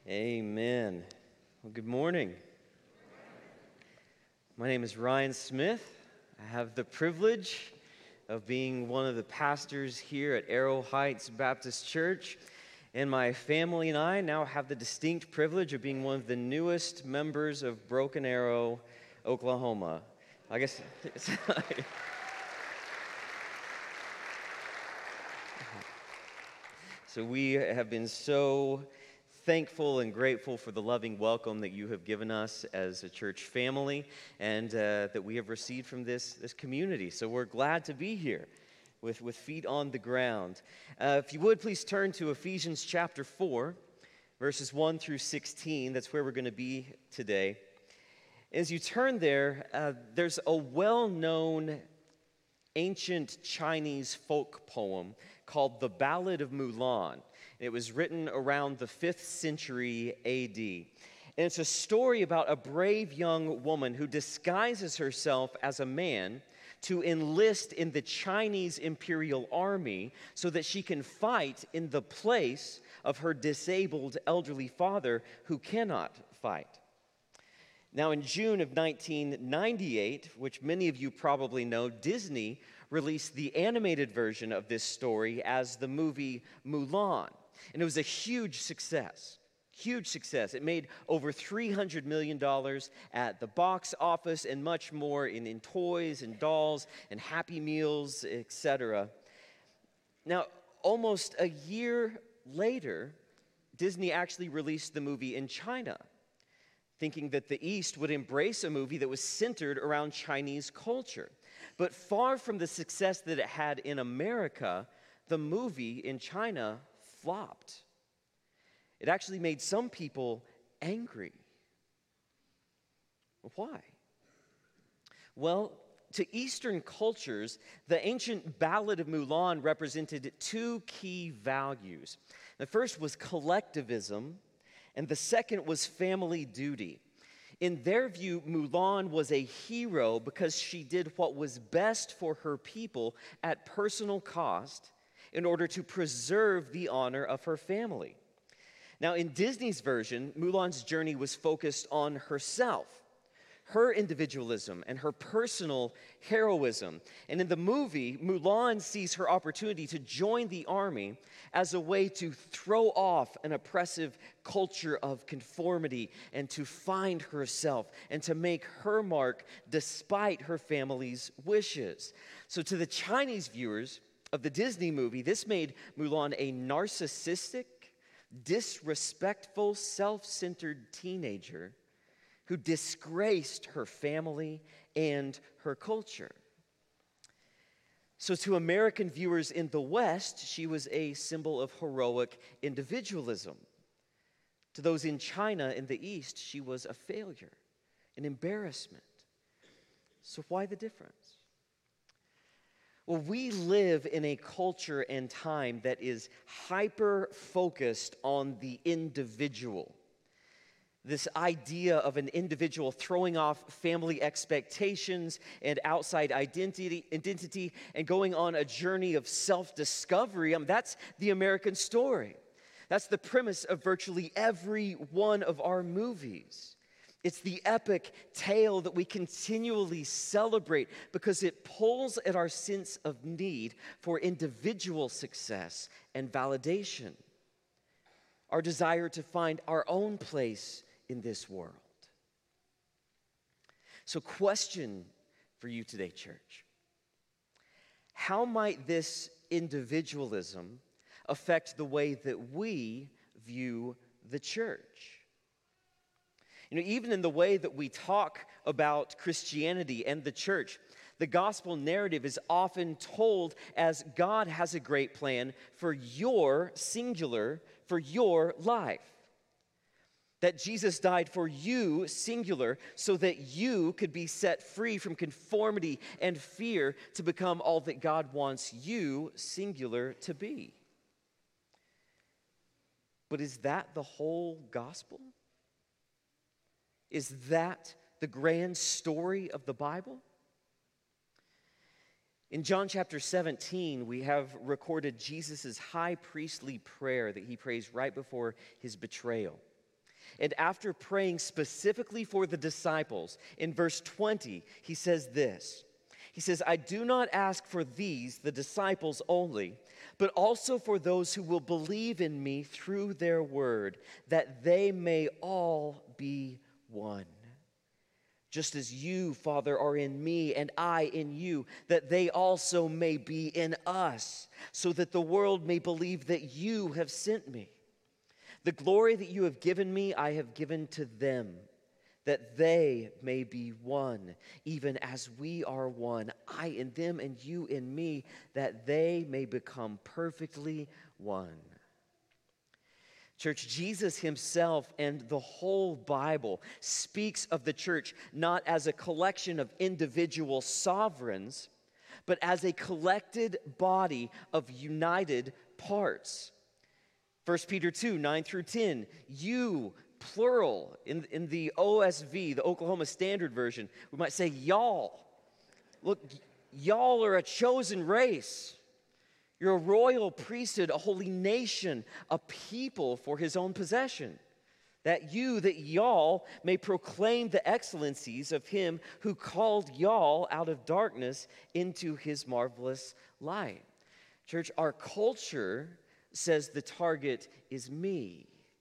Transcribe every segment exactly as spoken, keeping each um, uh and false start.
Amen. Well, good morning. My name is Ryan Smith. I have the privilege of being one of the pastors here at Arrow Heights Baptist Church, and my family and I now have the distinct privilege of being one of the newest members of Broken Arrow, Oklahoma. I guess it's so we have been so thankful and grateful for the loving welcome that you have given us as a church family and uh, that we have received from this, this community. So we're glad to be here with, with feet on the ground. Uh, if you would, please turn to Ephesians chapter four, verses one through sixteen. That's where we're going to be today. As you turn there, uh, there's a well-known ancient Chinese folk poem called The Ballad of Mulan. It was written around the fifth century A D. And it's a story about a brave young woman who disguises herself as a man to enlist in the Chinese imperial army so that she can fight in the place of her disabled elderly father who cannot fight. Now, in June of nineteen ninety-eight, which many of you probably know, Disney released the animated version of this story as the movie Mulan. And it was a huge success, huge success. It made over three hundred million dollars at the box office and much more in, in toys and dolls and Happy Meals, et cetera. Now, almost a year later, Disney actually released the movie in China, thinking that the East would embrace a movie that was centered around Chinese culture. But far from the success that it had in America, the movie in China flopped. It actually made some people angry. Why? Well, to Eastern cultures, the ancient Ballad of Mulan represented two key values. The first was collectivism, and the second was family duty. In their view, Mulan was a hero because she did what was best for her people at personal cost in order to preserve the honor of her family. Now, in Disney's version, Mulan's journey was focused on herself, her individualism, and her personal heroism. And in the movie, Mulan sees her opportunity to join the army as a way to throw off an oppressive culture of conformity and to find herself and to make her mark despite her family's wishes. So to the Chinese viewers of the Disney movie, this made Mulan a narcissistic, disrespectful, self-centered teenager who disgraced her family and her culture. So to American viewers in the West, she was a symbol of heroic individualism. To those in China in the East, she was a failure, an embarrassment. So why the difference? Well, we live in a culture and time that is hyper-focused on the individual. This idea of an individual throwing off family expectations and outside identity, identity and going on a journey of self-discovery, I mean, that's the American story. That's the premise of virtually every one of our movies. It's the epic tale that we continually celebrate because it pulls at our sense of need for individual success and validation, our desire to find our own place in this world. So, question for you today, church. How might this individualism affect the way that we view the church? You know, even in the way that we talk about Christianity and the church, the gospel narrative is often told as God has a great plan for your singular, for your life. That Jesus died for you, singular, so that you could be set free from conformity and fear to become all that God wants you, singular, to be. But is that the whole gospel? Is that the grand story of the Bible? In John chapter seventeen, we have recorded Jesus' high priestly prayer that he prays right before his betrayal. And after praying specifically for the disciples, in verse twenty, he says this. He says, I do not ask for these, the disciples only, but also for those who will believe in me through their word, that they may all be one. Just as you, Father, are in me and I in you, that they also may be in us, so that the world may believe that you have sent me. The glory that you have given me, I have given to them, that they may be one, even as we are one, I in them and you in me, that they may become perfectly one. Church, Jesus himself and the whole Bible speaks of the church not as a collection of individual sovereigns, but as a collected body of united parts. First Peter two, nine through ten, you, plural, in, in the O S V, the Oklahoma Standard Version, we might say y'all. Look, y'all are a chosen race. You're a royal priesthood, a holy nation, a people for his own possession. That you, that y'all, may proclaim the excellencies of him who called y'all out of darkness into his marvelous light. Church, our culture says the target is me.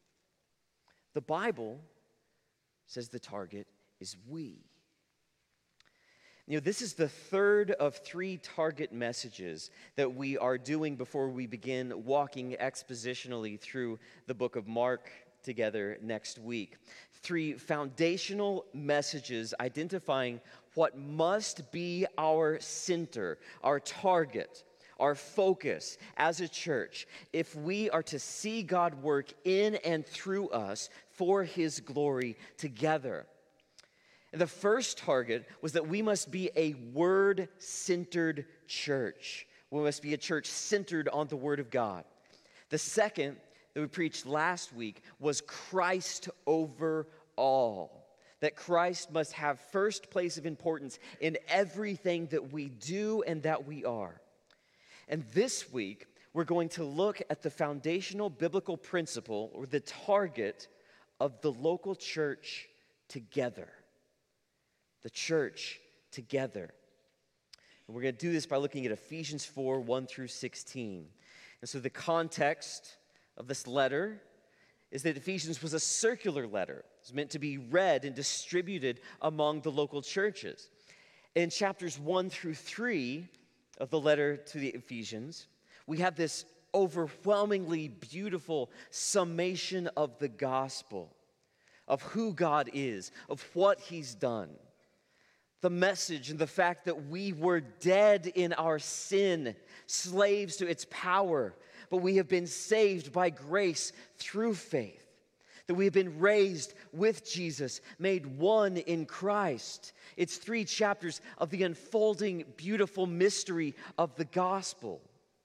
The Bible says the target is we. You know, this is the third of three target messages that we are doing before we begin walking expositionally through the book of Mark together next week. Three foundational messages identifying what must be our center, our target, our focus as a church, if we are to see God work in and through us for his glory together. And the first target was that we must be a word-centered church. We must be a church centered on the Word of God. The second that we preached last week was Christ over all. That Christ must have first place of importance in everything that we do and that we are. And this week, we're going to look at the foundational biblical principle, or the target, of the local church together. The church together. And we're going to do this by looking at Ephesians four, one through sixteen. And so the context of this letter is that Ephesians was a circular letter. It was meant to be read and distributed among the local churches. In chapters one through three of the letter to the Ephesians, we have this overwhelmingly beautiful summation of the gospel, of who God is, of what he's done. The message and the fact that we were dead in our sin, slaves to its power, but we have been saved by grace through faith. That we have been raised with Jesus, made one in Christ. It's three chapters of the unfolding, beautiful mystery of the gospel.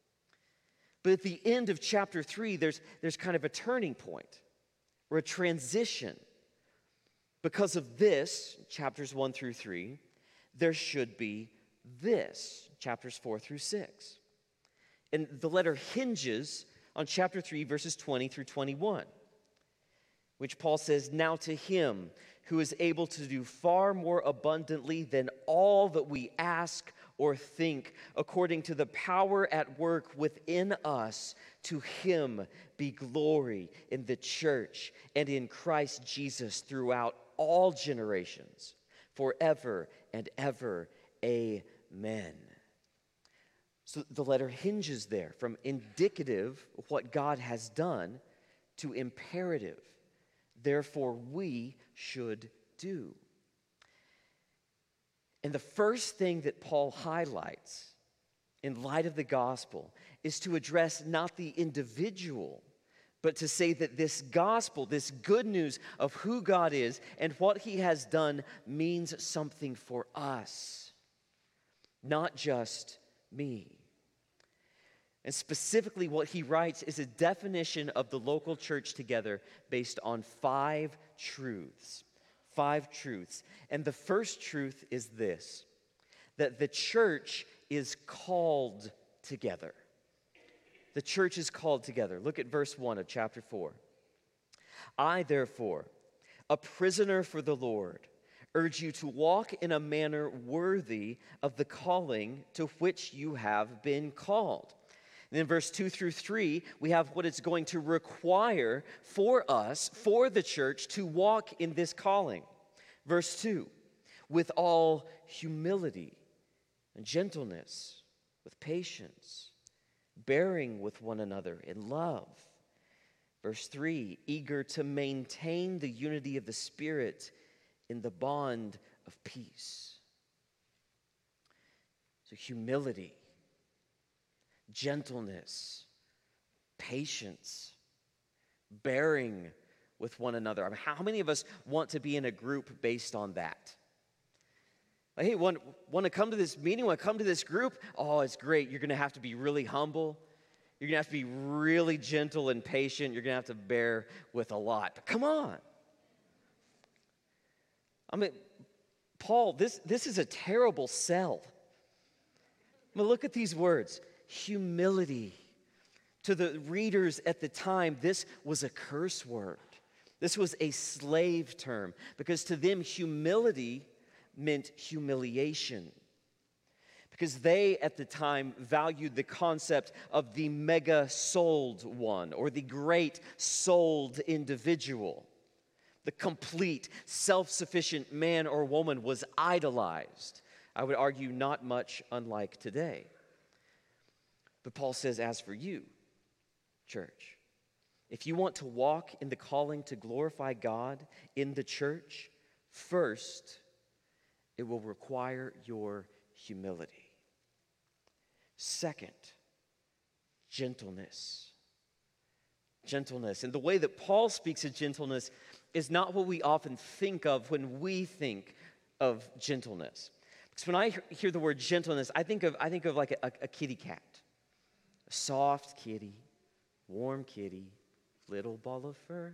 But at the end of chapter three, there's, there's kind of a turning point, or a transition. Because of this, chapters one through three, there should be this, chapters four through six. And the letter hinges on chapter three, verses twenty through twenty-one, which Paul says, now to him who is able to do far more abundantly than all that we ask or think, according to the power at work within us, to him be glory in the church and in Christ Jesus throughout all generations, forever and ever. Amen. So the letter hinges there from indicative of what God has done to imperative. Therefore, we should do. And the first thing that Paul highlights in light of the gospel is to address not the individual, but to say that this gospel, this good news of who God is and what he has done, means something for us, not just me. And specifically, what he writes is a definition of the local church together based on five truths. Five truths. And the first truth is this, that the church is called together. The church is called together. Look at verse one of chapter four. I, therefore, a prisoner for the Lord, urge you to walk in a manner worthy of the calling to which you have been called. And in verse two through three, we have what it's going to require for us, for the church, to walk in this calling. Verse two, with all humility and gentleness, with patience, bearing with one another in love. Verse three, eager to maintain the unity of the Spirit in the bond of peace. So humility, gentleness, patience, bearing with one another. I mean, how many of us want to be in a group based on that? Like, hey, want, want to come to this meeting, want to come to this group? Oh, it's great. You're going to have to be really humble. You're going to have to be really gentle and patient. You're going to have to bear with a lot. But come on. I mean, Paul, this, this is a terrible sell. I mean, look at these words. Humility. To the readers at the time, this was a curse word. This was a slave term because to them, humility meant humiliation. Because they, at the time, valued the concept of the mega-souled one or the great souled individual. The complete, self-sufficient man or woman was idolized. I would argue not much unlike today. But Paul says, as for you, church, if you want to walk in the calling to glorify God in the church, first, it will require your humility. Second, gentleness. Gentleness. And the way that Paul speaks of gentleness is not what we often think of when we think of gentleness. Because when I hear the word gentleness, I think of I think of like a, a kitty cat. A soft kitty, warm kitty, little ball of fur.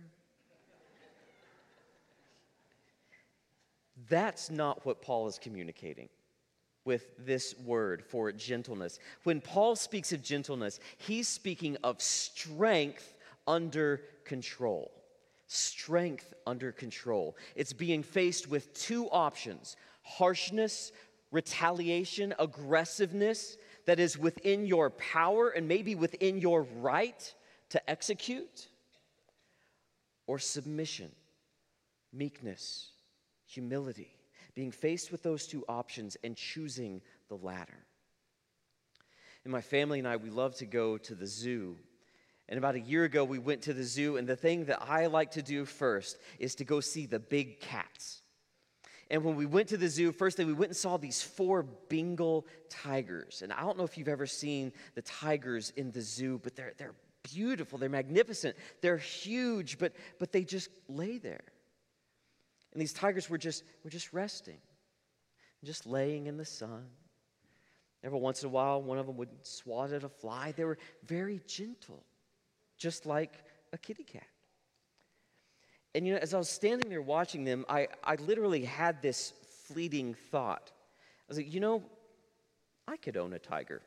That's not what Paul is communicating with this word for gentleness. When Paul speaks of gentleness, he's speaking of strength under control. Strength under control. It's being faced with two options: harshness, retaliation, aggressiveness that is within your power and maybe within your right to execute, or submission, meekness, humility. Being faced with those two options and choosing the latter. And my family and I, we love to go to the zoo. And about a year ago, we went to the zoo, and the thing that I like to do first is to go see the big cats. And when we went to the zoo, first thing, we went and saw these four Bengal tigers. And I don't know if you've ever seen the tigers in the zoo, but they're, they're beautiful, they're magnificent, they're huge, but, but they just lay there. And these tigers were just, were just resting, just laying in the sun. Every once in a while, one of them would swat at a fly. They were very gentle, just like a kitty cat. And you know, as I was standing there watching them, I, I literally had this fleeting thought. I was like, you know, I could own a tiger.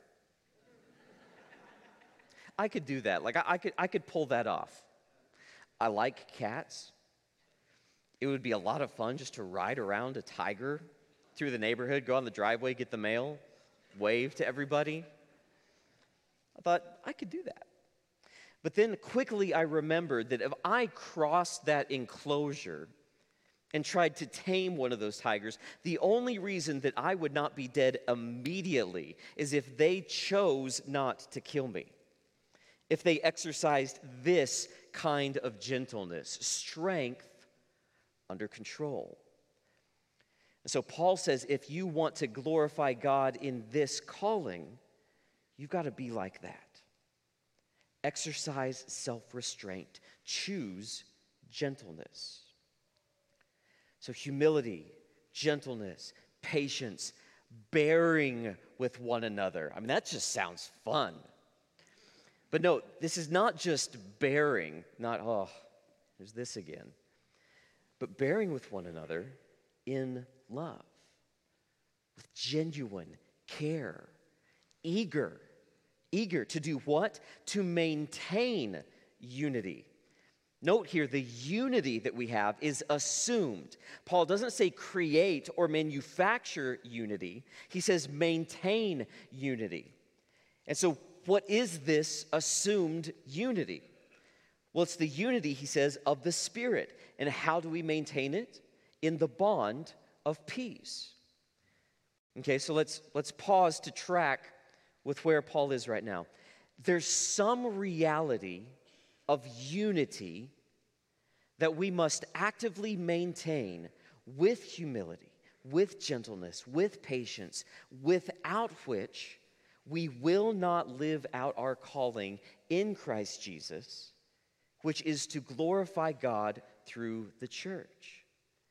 I could do that. Like, I, I could I could pull that off. I like cats. It would be a lot of fun just to ride around a tiger through the neighborhood, go on the driveway, get the mail, wave to everybody. I thought, I could do that. But then quickly I remembered that if I crossed that enclosure and tried to tame one of those tigers, the only reason that I would not be dead immediately is if they chose not to kill me. If they exercised this kind of gentleness, strength under control. And so Paul says, if you want to glorify God in this calling, you've got to be like that. Exercise self-restraint. Choose gentleness. So humility, gentleness, patience, bearing with one another. I mean, that just sounds fun. But no, this is not just bearing, not, oh, there's this again. But bearing with one another in love, with genuine care, eager, eager to do what? To maintain unity. Note here, the unity that we have is assumed. Paul doesn't say create or manufacture unity. He says maintain unity. And so what is this assumed unity? Well, it's the unity, he says, of the Spirit. And how do we maintain it? In the bond of peace. Okay, so let's, let's pause to track with where Paul is right now. There's some reality of unity that we must actively maintain with humility, with gentleness, with patience, without which we will not live out our calling in Christ Jesus, which is to glorify God through the church.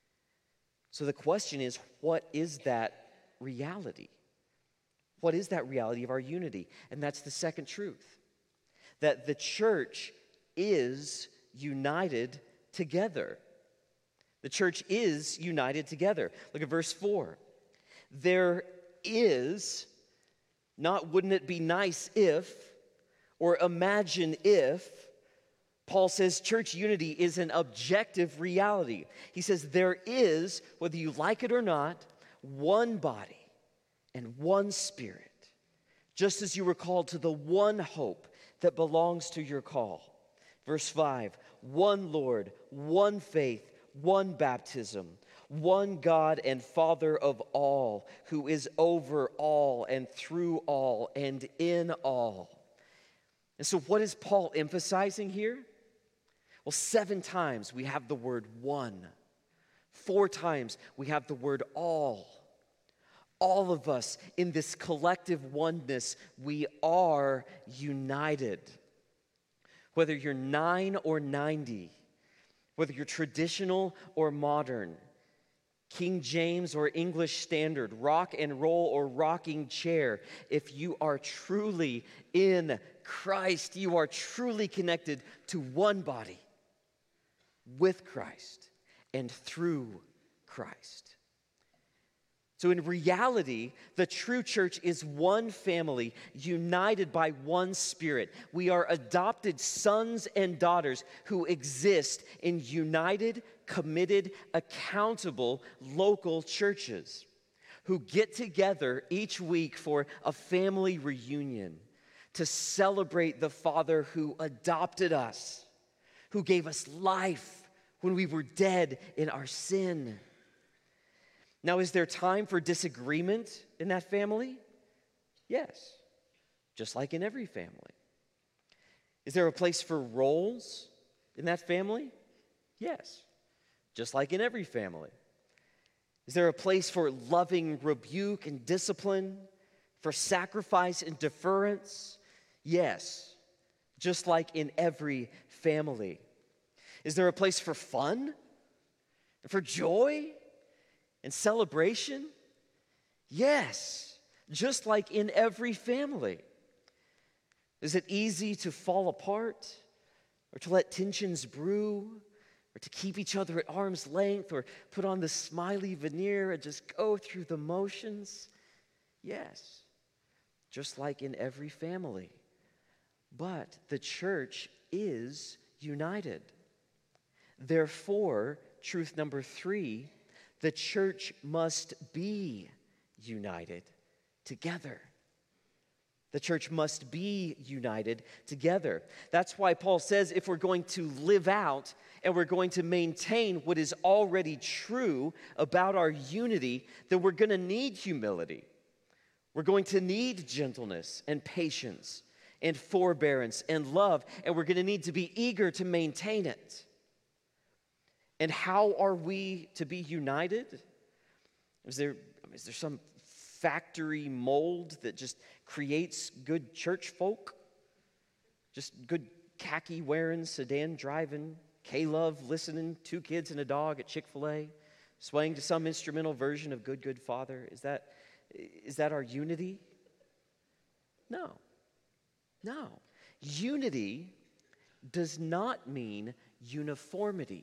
So the question is, what is that reality? What is that reality of our unity? And that's the second truth, that the church is united together. The church is united together. Look at verse four. There is, not wouldn't it be nice if, or imagine if, Paul says church unity is an objective reality. He says there is, whether you like it or not, one body and one Spirit, just as you were called to the one hope that belongs to your call. Verse five, one Lord, one faith, one baptism, one God and Father of all, who is over all and through all and in all. And so what is Paul emphasizing here? Well, seven times we have the word one. Four times we have the word all. All of us in this collective oneness, we are united. Whether you're nine or ninety, whether you're traditional or modern, King James or English Standard, rock and roll or rocking chair, if you are truly in Christ, you are truly connected to one body with Christ and through Christ. So in reality, the true church is one family united by one Spirit. We are adopted sons and daughters who exist in united, committed, accountable local churches who get together each week for a family reunion to celebrate the Father who adopted us, who gave us life when we were dead in our sin. Now, is there time for disagreement in that family? Yes, just like in every family. Is there a place for roles in that family? Yes, just like in every family. Is there a place for loving rebuke and discipline, for sacrifice and deference? Yes, just like in every family. Is there a place for fun, for joy, and celebration? Yes, just like in every family. Is it easy to fall apart, or to let tensions brew, or to keep each other at arm's length, or put on the smiley veneer and just go through the motions? Yes, just like in every family. But the church is united. Therefore, truth number three, the church must be united together. The church must be united together. That's why Paul says if we're going to live out and we're going to maintain what is already true about our unity, then we're going to need humility. We're going to need gentleness and patience and forbearance and love, and we're going to need to be eager to maintain it. And how are we to be united? Is there, is there some factory mold that just creates good church folk? Just good khaki wearing, sedan driving, K-Love listening, two kids and a dog at Chick-fil-A, swaying to some instrumental version of Good, Good Father? Is that, is that our unity? No. No. Unity does not mean uniformity.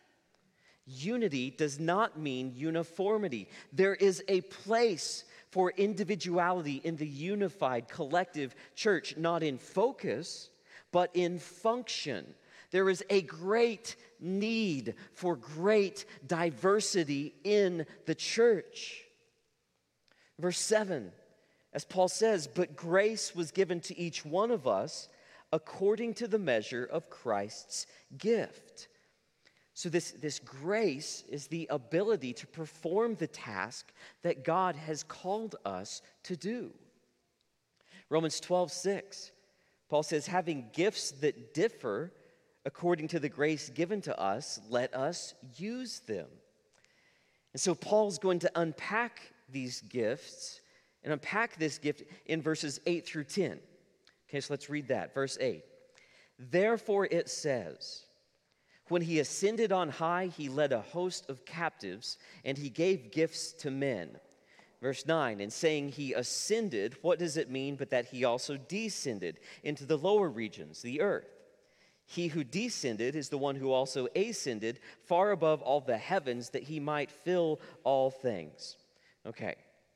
Unity does not mean uniformity. There is a place for individuality in the unified collective church, not in focus, but in function. There is a great need for great diversity in the church. Verse seven, as Paul says, but grace was given to each one of us according to the measure of Christ's gift. So this, this grace is the ability to perform the task that God has called us to do. Romans twelve six, Paul says, having gifts that differ according to the grace given to us, let us use them. And so Paul's going to unpack these gifts and unpack this gift in verses eight through ten. Okay, so let's read that. Verse eight. Therefore it says, when he ascended on high, he led a host of captives, and he gave gifts to men. Verse nine, and saying he ascended, what does it mean but that he also descended into the lower regions, the earth? He who descended is the one who also ascended far above all the heavens, that he might fill all things. Okay,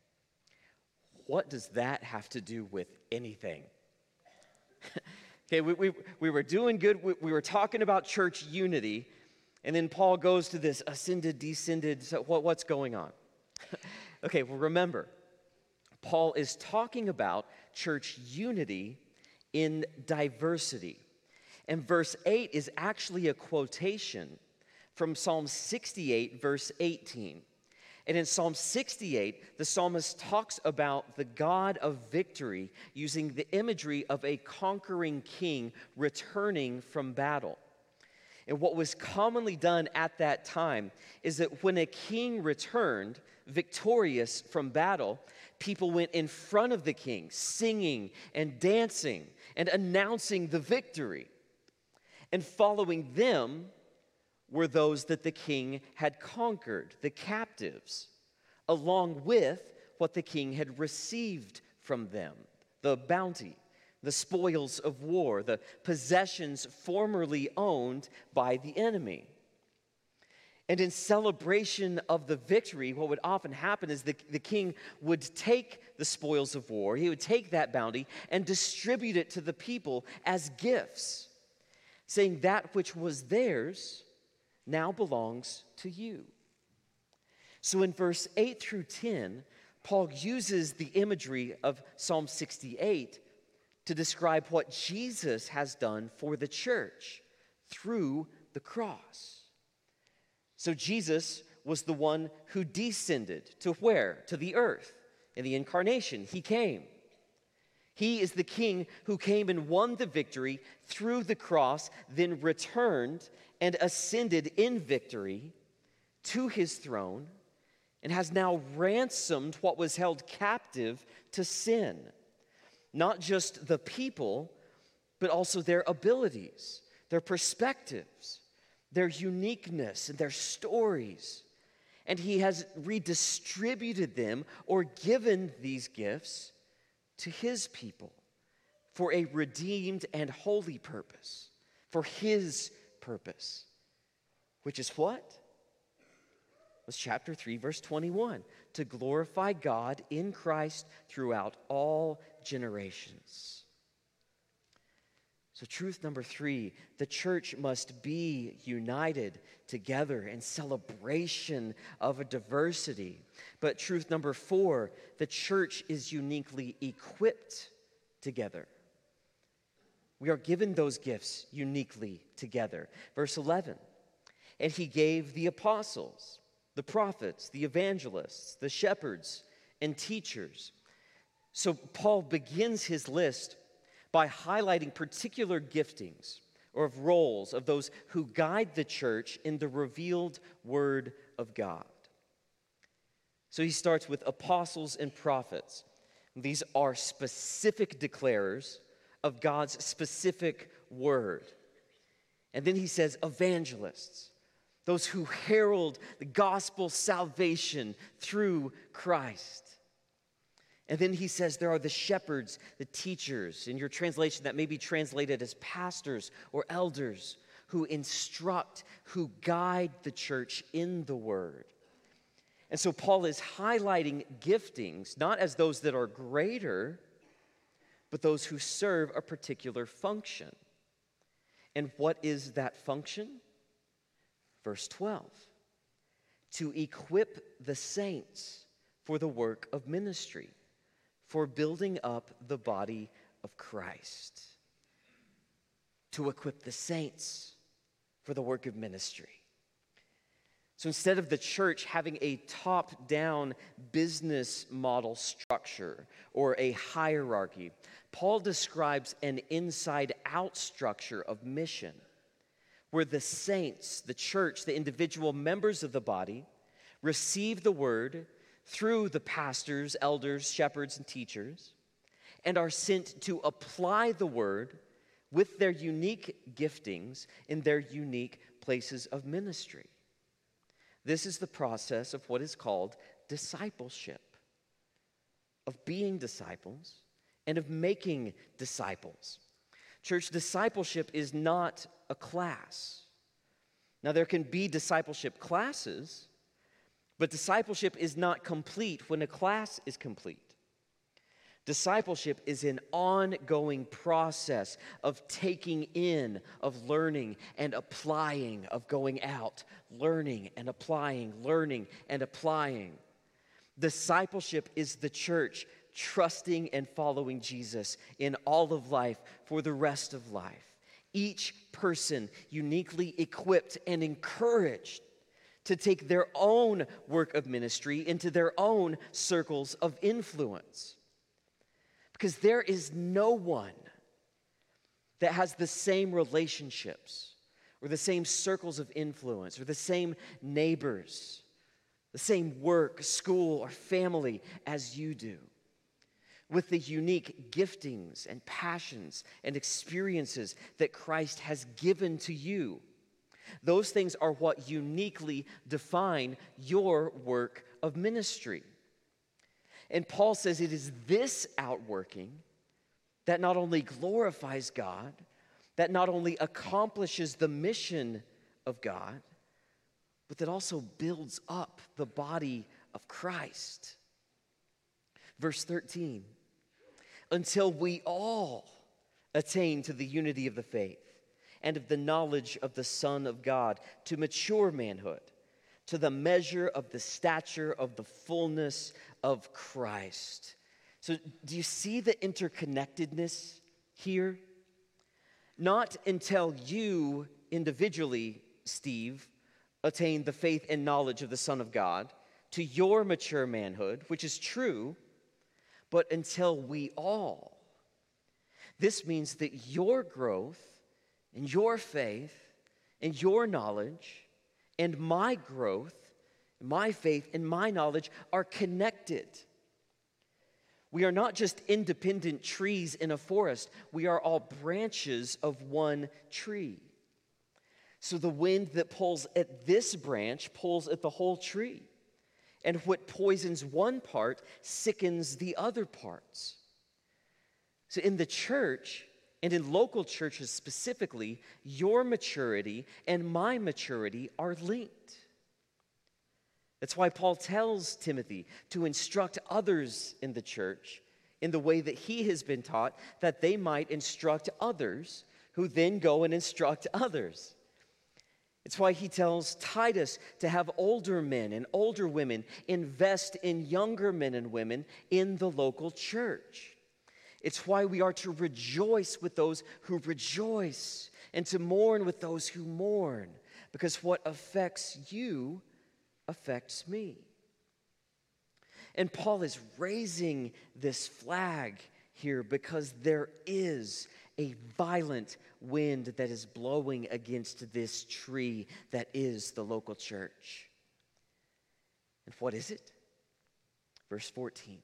what does that have to do with anything? Okay, we, we, we were doing good. We, we were talking about church unity, and then Paul goes to this ascended, descended. So what, what's going on? Okay, well, remember, Paul is talking about church unity in diversity. And verse eight is actually a quotation from Psalm sixty-eight, verse eighteen. And in Psalm sixty-eight, the psalmist talks about the God of victory using the imagery of a conquering king returning from battle. And what was commonly done at that time is that when a king returned victorious from battle, people went in front of the king, singing and dancing and announcing the victory. And following them were those that the king had conquered, the captives, along with what the king had received from them, the bounty, the spoils of war, the possessions formerly owned by the enemy. And in celebration of the victory, what would often happen is the, the king would take the spoils of war, he would take that bounty and distribute it to the people as gifts, saying that which was theirs now belongs to you. So in verse eight through ten, Paul uses the imagery of Psalm sixty-eight to describe what Jesus has done for the church through the cross. So Jesus was the one who descended to where? To the earth. In the incarnation, he came. He is the king who came and won the victory through the cross, then returned and ascended in victory to his throne, and has now ransomed what was held captive to sin. Not just the people, but also their abilities, their perspectives, their uniqueness, and their stories. And he has redistributed them or given these gifts to his people for a redeemed and holy purpose, for his purpose, which is what? It was chapter three, verse twenty-one, to glorify God in Christ throughout all generations. So truth number three, the church must be united together in celebration of a diversity. But truth number four, the church is uniquely equipped together. We are given those gifts uniquely together. Verse eleven, and he gave the apostles, the prophets, the evangelists, the shepherds, and teachers. So Paul begins his list by highlighting particular giftings or of roles of those who guide the church in the revealed word of God. So he starts with apostles and prophets. These are specific declarers of God's specific word. And then he says evangelists, those who herald the gospel salvation through Christ. And then he says there are the shepherds, the teachers. In your translation, that may be translated as pastors or elders who instruct, who guide the church in the word. And so Paul is highlighting giftings, not as those that are greater, but those who serve a particular function. And what is that function? Verse twelve, to equip the saints for the work of ministry, for building up the body of Christ. To equip the saints for the work of ministry. So instead of the church having a top-down business model structure or a hierarchy, Paul describes an inside-out structure of mission, where the saints, the church, the individual members of the body, receive the word through the pastors, elders, shepherds, and teachers, and are sent to apply the word with their unique giftings in their unique places of ministry. This is the process of what is called discipleship, of being disciples and of making disciples. Church, discipleship is not a class. Now, there can be discipleship classes, but discipleship is not complete when a class is complete. Discipleship is an ongoing process of taking in, of learning and applying, of going out, learning and applying, learning and applying. Discipleship is the church trusting and following Jesus in all of life for the rest of life. Each person uniquely equipped and encouraged to take their own work of ministry into their own circles of influence. Because there is no one that has the same relationships or the same circles of influence or the same neighbors, the same work, school, or family as you do, with the unique giftings and passions and experiences that Christ has given to you. Those things are what uniquely define your work of ministry. And Paul says it is this outworking that not only glorifies God, that not only accomplishes the mission of God, but that also builds up the body of Christ. Verse thirteen, until we all attain to the unity of the faith and of the knowledge of the Son of God, to mature manhood, to the measure of the stature of the fullness of Christ. So do you see the interconnectedness here? Not until you individually, Steve, attain the faith and knowledge of the Son of God, to your mature manhood, which is true, but until we all. This means that your growth and your faith and your knowledge and my growth, my faith, and my knowledge are connected. We are not just independent trees in a forest. We are all branches of one tree. So the wind that pulls at this branch pulls at the whole tree. And what poisons one part sickens the other parts. So in the church, and in local churches specifically, your maturity and my maturity are linked. That's why Paul tells Timothy to instruct others in the church in the way that he has been taught, that they might instruct others who then go and instruct others. It's why he tells Titus to have older men and older women invest in younger men and women in the local church. It's why we are to rejoice with those who rejoice and to mourn with those who mourn, because what affects you affects me. And Paul is raising this flag here because there is a violent wind that is blowing against this tree that is the local church. And what is it? Verse fourteen.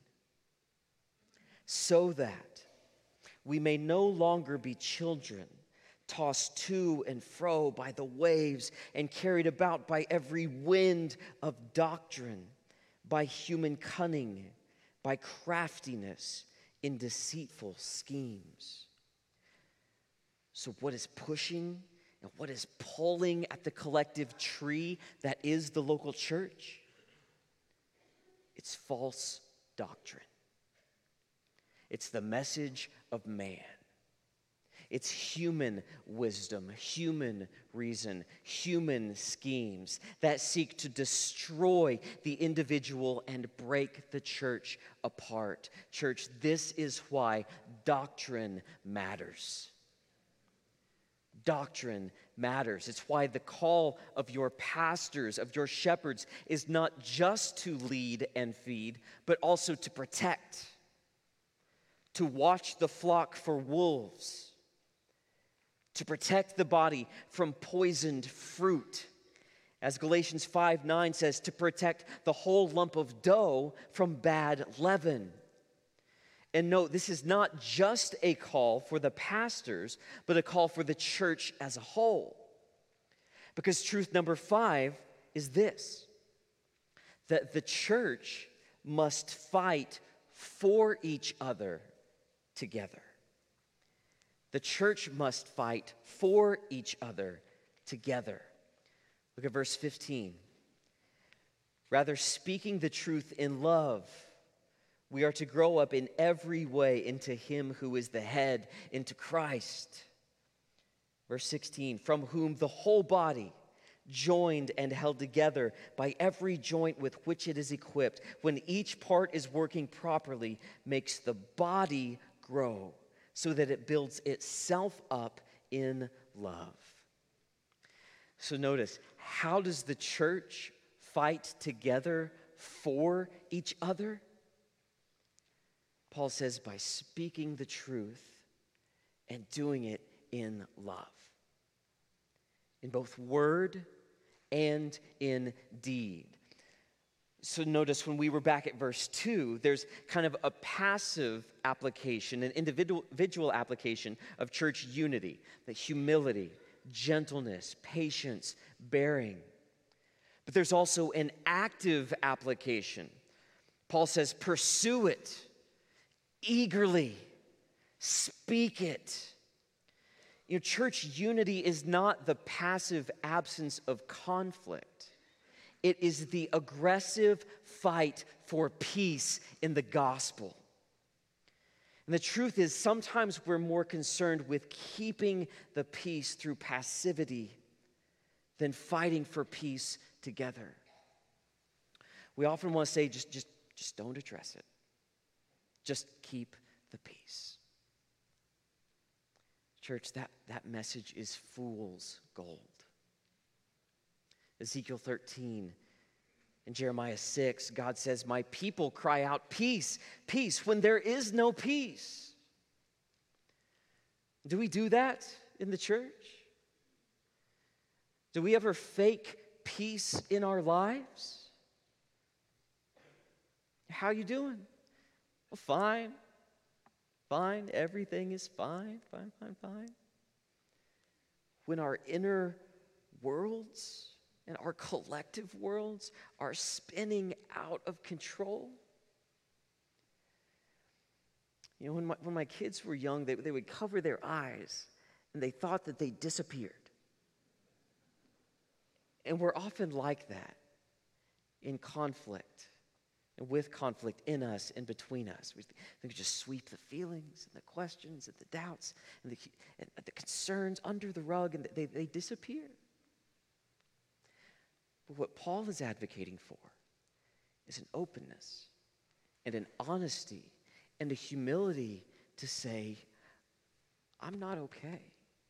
So that we may no longer be children, tossed to and fro by the waves and carried about by every wind of doctrine, by human cunning, by craftiness in deceitful schemes. So what is pushing and what is pulling at the collective tree that is the local church? It's false doctrine. It's the message of man. It's human wisdom, human reason, human schemes that seek to destroy the individual and break the church apart. Church, this is why doctrine matters. Doctrine matters. It's why the call of your pastors, of your shepherds, is not just to lead and feed, but also to protect, to watch the flock for wolves, to protect the body from poisoned fruit. As Galatians five nine says, to protect the whole lump of dough from bad leaven. And note, this is not just a call for the pastors, but a call for the church as a whole. Because truth number five is this, that the church must fight for each other together. The church must fight for each other together. Look at verse fifteen. Rather, speaking the truth in love, we are to grow up in every way into Him who is the head, into Christ. Verse sixteen, from whom the whole body, joined and held together by every joint with which it is equipped, when each part is working properly, makes the body grow, so that it builds itself up in love. So notice, how does the church fight together for each other? Paul says, by speaking the truth and doing it in love. In both word and in deed. So notice when we were back at verse two, there's kind of a passive application, an individual, individual application of church unity, the humility, gentleness, patience, bearing. But there's also an active application. Paul says, pursue it, eagerly, speak it. You know, church unity is not the passive absence of conflict. It is the aggressive fight for peace in the gospel. And the truth is, sometimes we're more concerned with keeping the peace through passivity than fighting for peace together. We often want to say, just, just, just don't address it. Just keep the peace. Church, that, that message is fool's gold. Ezekiel thirteen and Jeremiah six, God says, my people cry out, peace, peace, when there is no peace. Do we do that in the church? Do we ever fake peace in our lives? How you doing? Well, fine. Fine. Everything is fine. Fine, fine, fine. When our inner worlds and our collective worlds are spinning out of control. You know, when my, when my kids were young, they, they would cover their eyes and they thought that they disappeared. And we're often like that in conflict and with conflict in us and between us. We think just sweep the feelings and the questions and the doubts and the, and the concerns under the rug, and they, they disappear. But what Paul is advocating for is an openness and an honesty and a humility to say, I'm not okay.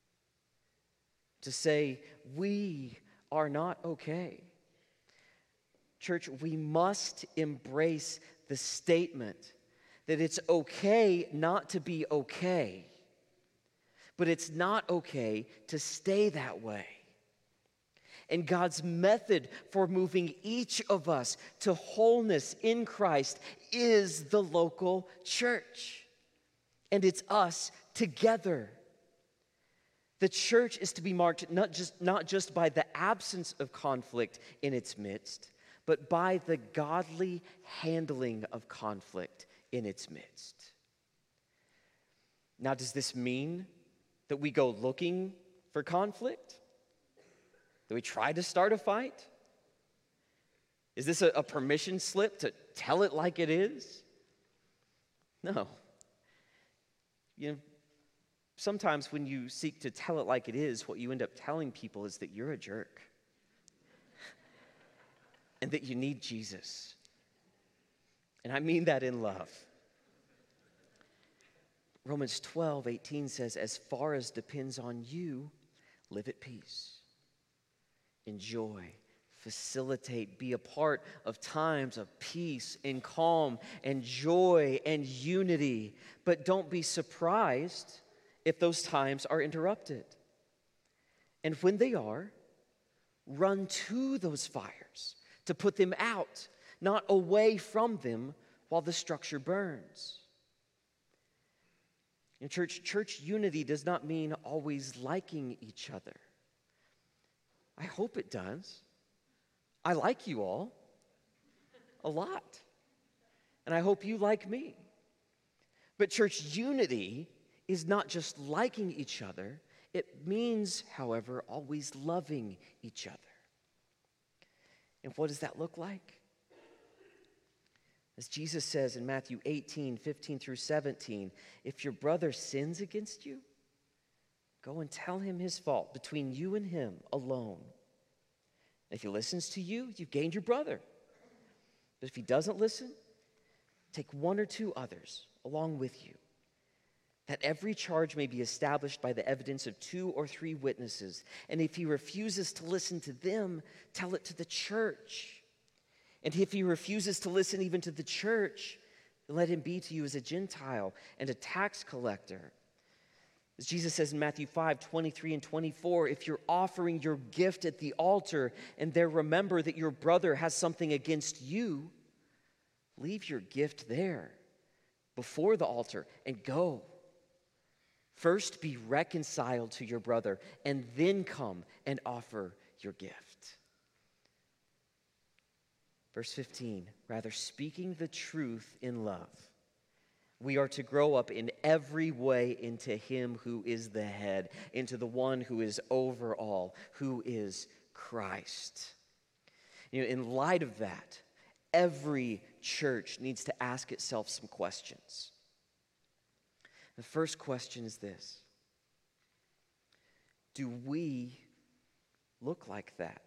To say, we are not okay. Church, we must embrace the statement that it's okay not to be okay, but it's not okay to stay that way. And God's method for moving each of us to wholeness in Christ is the local church. And it's us together. The church is to be marked not just, not just by the absence of conflict in its midst, but by the godly handling of conflict in its midst. Now, does this mean that we go looking for conflict? Do we try to start a fight? Is this a, a permission slip to tell it like it is? No. You know, sometimes when you seek to tell it like it is, what you end up telling people is that you're a jerk and that you need Jesus. And I mean that in love. Romans twelve eighteen says, as far as depends on you, live at peace, enjoy, facilitate, be a part of times of peace and calm and joy and unity. But don't be surprised if those times are interrupted. And when they are, run to those fires to put them out, not away from them while the structure burns. In church, church unity does not mean always liking each other. I hope it does. I like you all a lot. And I hope you like me. But church unity is not just liking each other. It means, however, always loving each other. And what does that look like? As Jesus says in Matthew eighteen, fifteen through seventeen, if your brother sins against you, go and tell him his fault between you and him alone. If he listens to you, you've gained your brother. But if he doesn't listen, take one or two others along with you, that every charge may be established by the evidence of two or three witnesses. And if he refuses to listen to them, tell it to the church. And if he refuses to listen even to the church, then let him be to you as a Gentile and a tax collector. As Jesus says in Matthew five, twenty-three and twenty-four, if you're offering your gift at the altar and there remember that your brother has something against you, leave your gift there before the altar and go. First be reconciled to your brother and then come and offer your gift. Verse fifteen, rather speaking the truth in love, we are to grow up in every way into him who is the head, into the one who is over all, who is Christ. You know, in light of that, every church needs to ask itself some questions. The first question is this: do we look like that?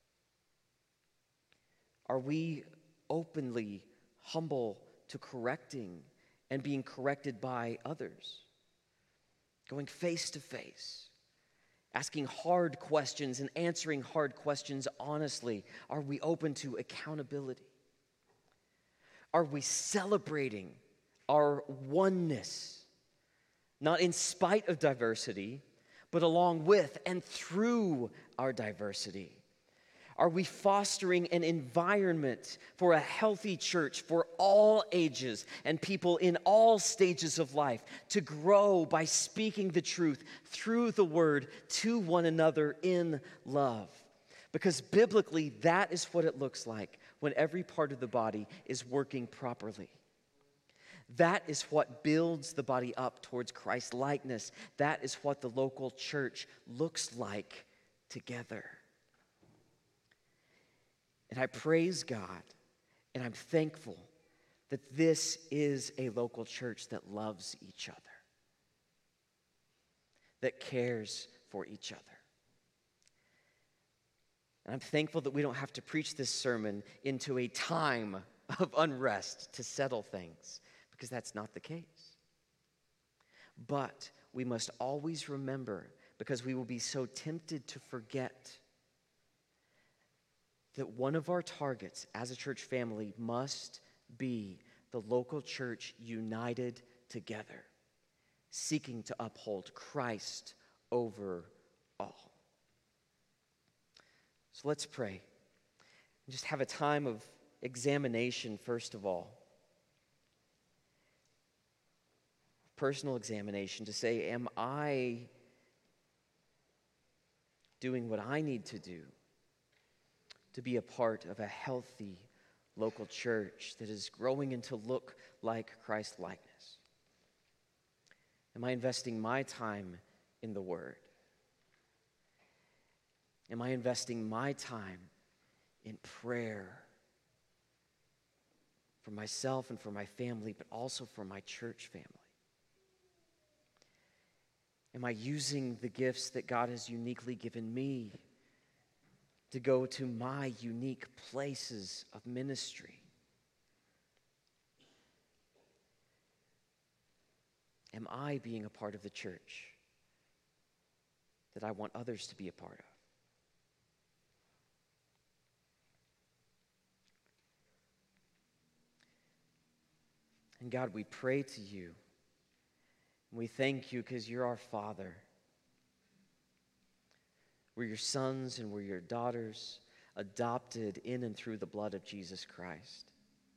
Are we openly humble to correcting and being corrected by others? Going face to face, asking hard questions and answering hard questions honestly. Are we open to accountability? Are we celebrating our oneness, not in spite of diversity, but along with and through our diversity? Are we fostering an environment for a healthy church for all ages and people in all stages of life to grow by speaking the truth through the word to one another in love? Because biblically, that is what it looks like when every part of the body is working properly. That is what builds the body up towards Christ likeness. That is what the local church looks like together. And I praise God, and I'm thankful that this is a local church that loves each other, that cares for each other. And I'm thankful that we don't have to preach this sermon into a time of unrest to settle things, because that's not the case. But we must always remember, because we will be so tempted to forget, that one of our targets as a church family must be the local church united together, seeking to uphold Christ over all. So let's pray and just have a time of examination, first of all. Personal examination to say, am I doing what I need to do to be a part of a healthy local church that is growing into look like Christ likeness? Am I investing my time in the Word? Am I investing my time in prayer for myself and for my family, but also for my church family? Am I using the gifts that God has uniquely given me to go to my unique places of ministry? Am I being a part of the church that I want others to be a part of? And God, we pray to you. We thank you because you're our Father. We're your sons and we're your daughters, adopted in and through the blood of Jesus Christ.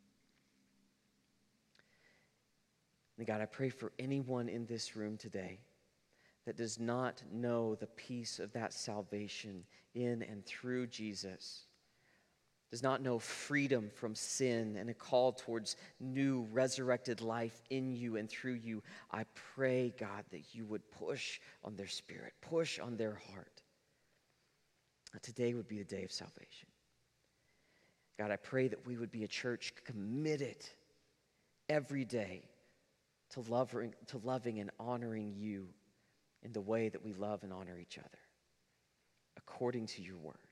And God, I pray for anyone in this room today that does not know the peace of that salvation in and through Jesus, does not know freedom from sin and a call towards new resurrected life in you and through you. I pray, God, that you would push on their spirit, push on their heart. That today would be the day of salvation. God, I pray that we would be a church committed every day to loving, to loving and honoring you in the way that we love and honor each other, according to your word.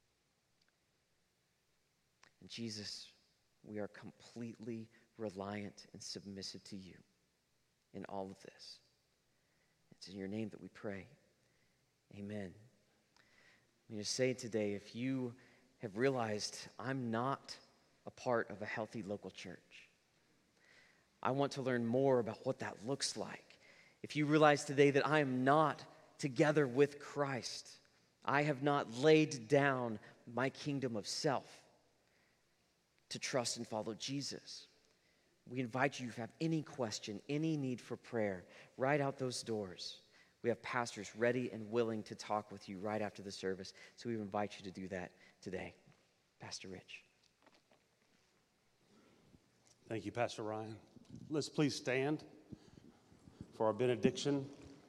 And Jesus, we are completely reliant and submissive to you in all of this. It's in your name that we pray. Amen. I'm going to say today, if you have realized I'm not a part of a healthy local church, I want to learn more about what that looks like. If you realize today that I am not together with Christ, I have not laid down my kingdom of self to trust and follow Jesus, we invite you, if you have any question, any need for prayer, right out those doors. We have pastors ready and willing to talk with you right after the service, so we invite you to do that today. Pastor Rich. Thank you, Pastor Ryan. Let's please stand for our benediction.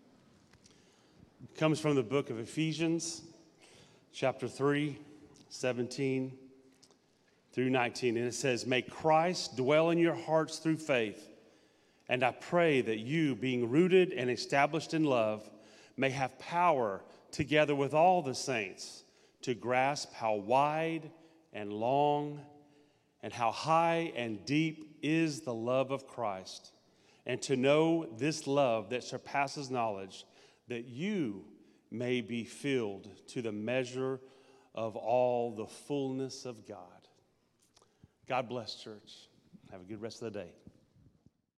It comes from the book of Ephesians, chapter three, seventeen through nineteen, and it says, "May Christ dwell in your hearts through faith, and I pray that you, being rooted and established in love, may have power, together with all the saints, to grasp how wide and long and how high and deep is the love of Christ, and to know this love that surpasses knowledge, that you may be filled to the measure of all the fullness of God." God bless, church. Have a good rest of the day.